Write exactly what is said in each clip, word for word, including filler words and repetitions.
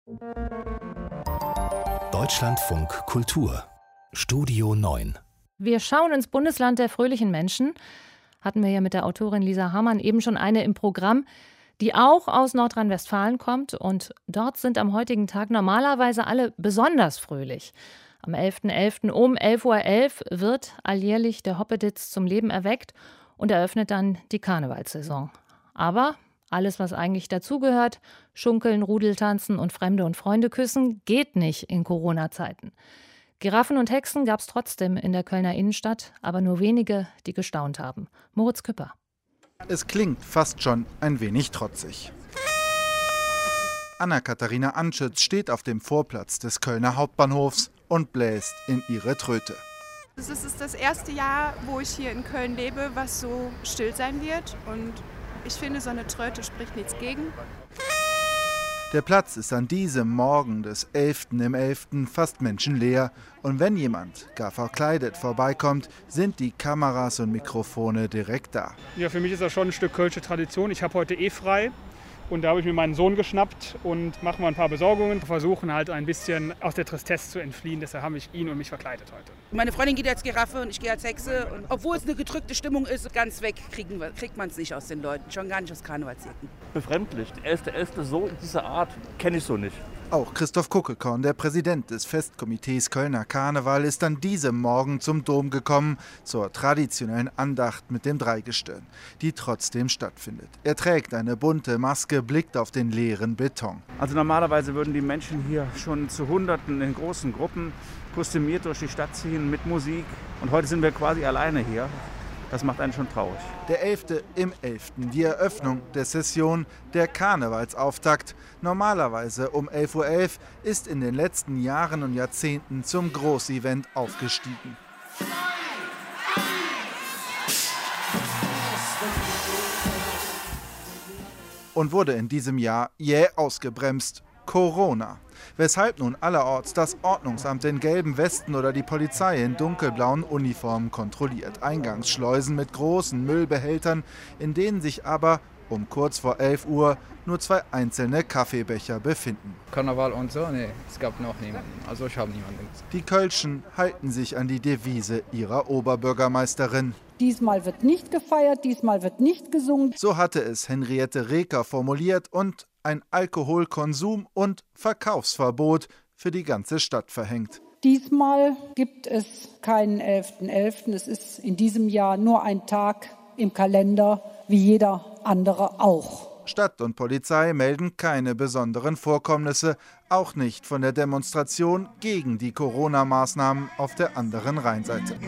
Deutschlandfunk Kultur Studio neun. Wir schauen ins Bundesland der fröhlichen Menschen. Hatten wir ja mit der Autorin Lisa Hamann eben schon eine im Programm, die auch aus Nordrhein-Westfalen kommt. Und dort sind am heutigen Tag normalerweise alle besonders fröhlich. Am elften elften um elf Uhr elf wird alljährlich der Hoppeditz zum Leben erweckt und eröffnet dann die Karnevalssaison. Aber alles, was eigentlich dazugehört, Schunkeln, Rudeltanzen und Fremde und Freunde küssen, geht nicht in Corona-Zeiten. Giraffen und Hexen gab es trotzdem in der Kölner Innenstadt, aber nur wenige, die gestaunt haben. Moritz Küpper. Es klingt fast schon ein wenig trotzig. Anna-Katharina Anschütz steht auf dem Vorplatz des Kölner Hauptbahnhofs und bläst in ihre Tröte. Es ist das erste Jahr, wo ich hier in Köln lebe, was so still sein wird. Und ich finde, so eine Tröte spricht nichts gegen. Der Platz ist an diesem Morgen des elften im elften fast menschenleer. Und wenn jemand gar verkleidet vorbeikommt, sind die Kameras und Mikrofone direkt da. Ja, für mich ist das schon ein Stück kölsche Tradition. Ich habe heute eh frei. Und da habe ich mir meinen Sohn geschnappt und mache mal ein paar Besorgungen. Wir versuchen halt ein bisschen aus der Tristesse zu entfliehen. Deshalb habe ich ihn und mich verkleidet heute. Meine Freundin geht als Giraffe und ich gehe als Hexe. Und obwohl es eine gedrückte Stimmung ist, ganz weg kriegen wir, kriegt man es nicht aus den Leuten. Schon gar nicht aus Karnevalsjacken. Befremdlich. elfter elfter so in dieser Art kenne ich so nicht. Auch Christoph Kuckekorn, der Präsident des Festkomitees Kölner Karneval, ist an diesem Morgen zum Dom gekommen, zur traditionellen Andacht mit dem Dreigestirn, die trotzdem stattfindet. Er trägt eine bunte Maske, blickt auf den leeren Beton. Also normalerweise würden die Menschen hier schon zu Hunderten in großen Gruppen kostümiert durch die Stadt ziehen mit Musik. Und heute sind wir quasi alleine hier. Das macht einen schon traurig. Der elfte im elften, die Eröffnung der Session, der Karnevalsauftakt. Normalerweise um elf Uhr elf ist in den letzten Jahren und Jahrzehnten zum Großevent aufgestiegen. Und wurde in diesem Jahr jäh ausgebremst. Corona. Weshalb nun allerorts das Ordnungsamt in gelben Westen oder die Polizei in dunkelblauen Uniformen kontrolliert. Eingangsschleusen mit großen Müllbehältern, in denen sich aber um kurz vor elf Uhr nur zwei einzelne Kaffeebecher befinden. Karneval und so? Nee, es gab noch niemanden. Also ich habe niemanden. Die Kölschen halten sich an die Devise ihrer Oberbürgermeisterin. Diesmal wird nicht gefeiert, diesmal wird nicht gesungen. So hatte es Henriette Reker formuliert und ein Alkoholkonsum- und Verkaufsverbot für die ganze Stadt verhängt. Diesmal gibt es keinen elften elften. Es ist in diesem Jahr nur ein Tag im Kalender, wie jeder andere auch. Stadt und Polizei melden keine besonderen Vorkommnisse, auch nicht von der Demonstration gegen die Corona-Maßnahmen auf der anderen Rheinseite.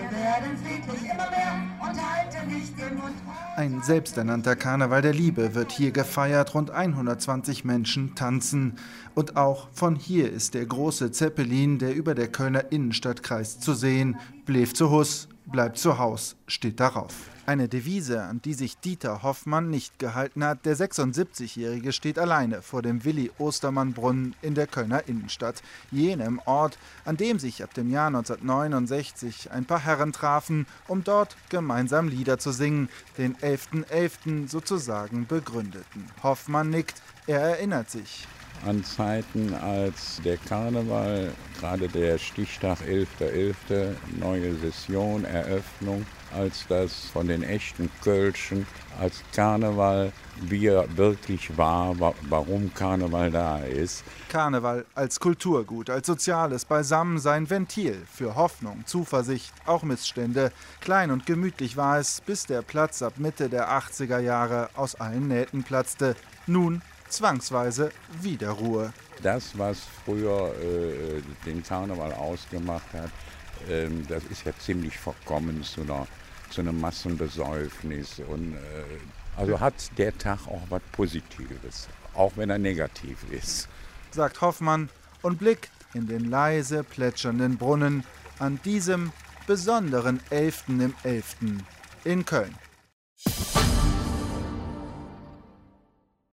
Ein selbsternannter Karneval der Liebe wird hier gefeiert, rund hundertzwanzig Menschen tanzen. Und auch von hier ist der große Zeppelin, der über der Kölner Innenstadt kreist, zu sehen. Bleef zu Hus, bleibt zu Haus, steht darauf. Eine Devise, an die sich Dieter Hoffmann nicht gehalten hat. Der sechsundsiebzigjährige steht alleine vor dem Willi-Ostermann-Brunnen in der Kölner Innenstadt. Jenem Ort, an dem sich ab dem Jahr neunzehnhundertneunundsechzig ein paar Herren trafen, um dort gemeinsam Lieder zu singen, den elften elften sozusagen begründeten. Hoffmann nickt, er erinnert sich. An Zeiten, als der Karneval, gerade der Stichtag elfter elfter, neue Session, Eröffnung, als das von den echten Kölschen als Karneval, wie er wirklich war, warum Karneval da ist. Karneval als Kulturgut, als soziales Beisammensein, Ventil für Hoffnung, Zuversicht, auch Missstände. Klein und gemütlich war es, bis der Platz ab Mitte der achtziger Jahre aus allen Nähten platzte. Nun zwangsweise wieder Ruhe. Das, was früher äh, den Karneval ausgemacht hat, äh, das ist ja ziemlich verkommen zu einer, zu einem Massenbesäufnis. Und, äh, also hat der Tag auch was Positives, auch wenn er negativ ist. Sagt Hoffmann und blickt in den leise plätschernden Brunnen an diesem besonderen elften im elften in Köln.